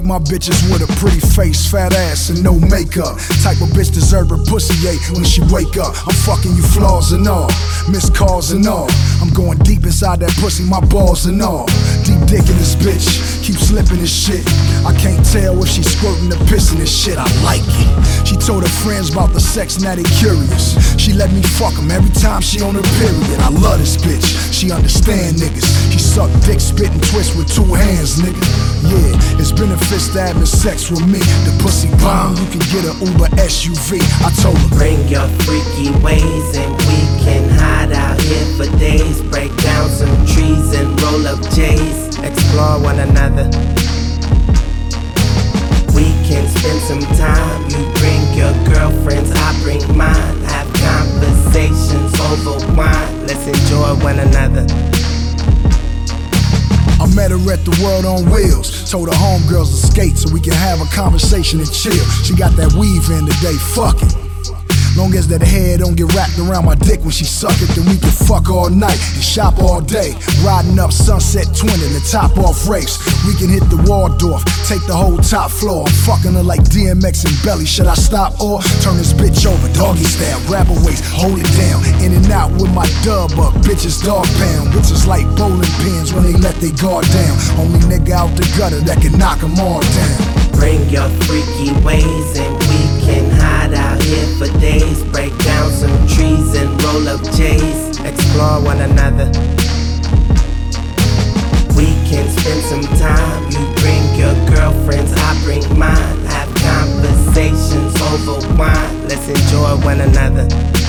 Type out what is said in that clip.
my bitches with a pretty face, fat ass, and no makeup. Type of bitch deserve her pussy ate when she wake up. I'm fucking you flaws and all, missed calls and all. I'm going deep inside that pussy, my balls and all. Deep dick in this bitch, keep slipping this shit. I can't tell if she's squirting or pissing this shit, I like it. She told her friends about the sex, now they curious. She let me fuck them every time she on her period. I love this bitch, she understand niggas. She suck dick, spit and twist with 2 hands, nigga. Yeah, it's benefits to having sex with me. The pussy bomb, you can get an Uber SUV. I told her, bring your freaky ways and we can hide out here for days. Break down some trees and roll up J's. Explore one another. We can spend some time. You bring your girlfriends, I bring mine. Have conversations over wine. Let's enjoy one another. I met her at the World on Wheels. Told her homegirls to skate so we can have a conversation and chill. She got that weave in today, fuck it. Long as that hair don't get wrapped around my dick when she suck it, then we can fuck all night and shop all day. Riding up Sunset Twin in the top off race. We can hit the Waldorf, take the whole top floor. I'm fucking her like DMX and Belly. Should I stop or turn this bitch over? Doggy style, grab her waist, hold it down. In and out with my dub up, bitches dog pound. Bitches like bowling pins when they let they guard down. Only nigga out the gutter that can knock them all down. Bring your freaky ways and we can hide out here for days. Break down some trees and roll up J's. Explore one another. We can spend some time. You bring your girlfriends, I bring mine. Have conversations over wine. Let's enjoy one another.